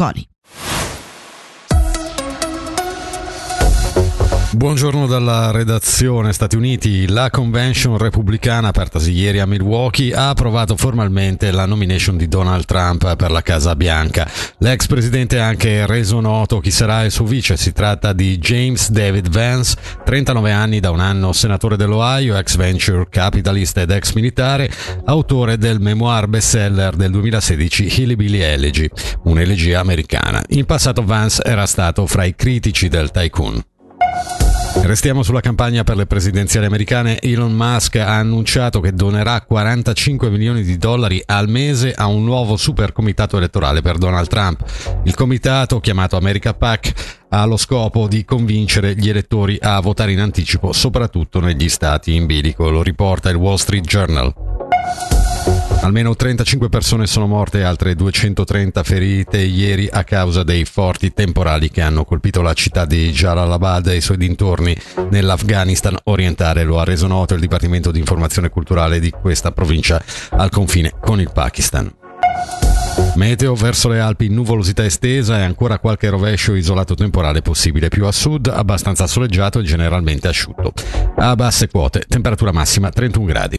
protocolli. Buongiorno dalla redazione. Stati Uniti. La convention repubblicana apertasi ieri a Milwaukee ha approvato formalmente la nomination di Donald Trump per la Casa Bianca. L'ex presidente ha anche reso noto chi sarà il suo vice. Si tratta di James David Vance, 39 anni, da un anno senatore dell'Ohio, ex venture capitalist ed ex militare, autore del memoir bestseller del 2016 Hillbilly Elegy, un'elegia americana. In passato Vance era stato fra i critici del tycoon. Restiamo sulla campagna per le presidenziali americane. Elon Musk ha annunciato che donerà $45 milioni al mese a un nuovo super comitato elettorale per Donald Trump. Il comitato, chiamato America PAC, ha lo scopo di convincere gli elettori a votare in anticipo, soprattutto negli stati in bilico, lo riporta il Wall Street Journal. Almeno 35 persone sono morte e altre 230 ferite ieri a causa dei forti temporali che hanno colpito la città di Jalalabad e i suoi dintorni nell'Afghanistan orientale. Lo ha reso noto il Dipartimento di Informazione Culturale di questa provincia al confine con il Pakistan. Meteo: verso le Alpi nuvolosità estesa e ancora qualche rovescio isolato temporale possibile. Più a sud abbastanza soleggiato e generalmente asciutto. A basse quote temperatura massima 31 gradi.